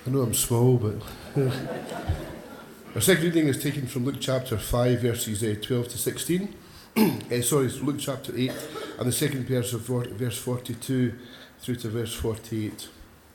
I know I'm small, but... Our second reading is taken from Luke chapter 5, verses 12 to 16. It's Luke chapter 8, and the second verse of verse 42 through to verse 48.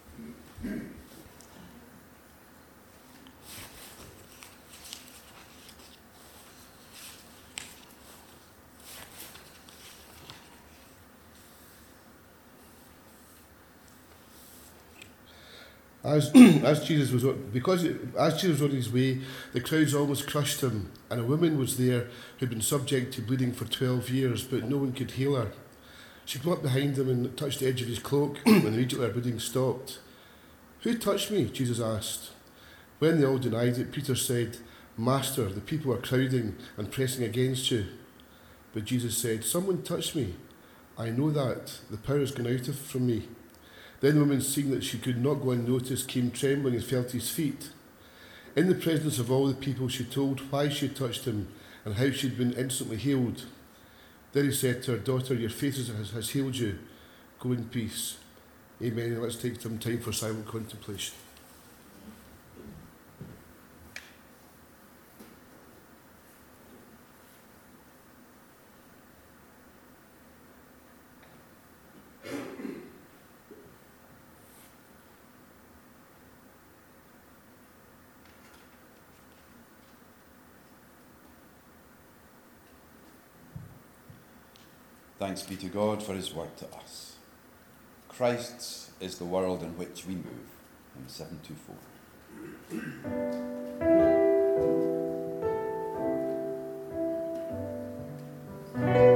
As Jesus was on his way, the crowds almost crushed him, and a woman was there who'd been subject to bleeding for 12 years, but no one could heal her. She came up behind him and touched the edge of his cloak, and immediately her bleeding stopped. "Who touched me?" Jesus asked. When they all denied it, Peter said, "Master, the people are crowding and pressing against you." But Jesus said, "Someone touched me. I know that. The power has gone out from me." Then the woman, seeing that she could not go unnoticed, came trembling and fell at his feet. In the presence of all the people, she told why she had touched him and how she had been instantly healed. Then he said to her, "Daughter, your faith has healed you. Go in peace." Amen. And let's take some time for silent contemplation. Thanks be to God for his word to us. Christ's is the world in which we move. Hymn 724.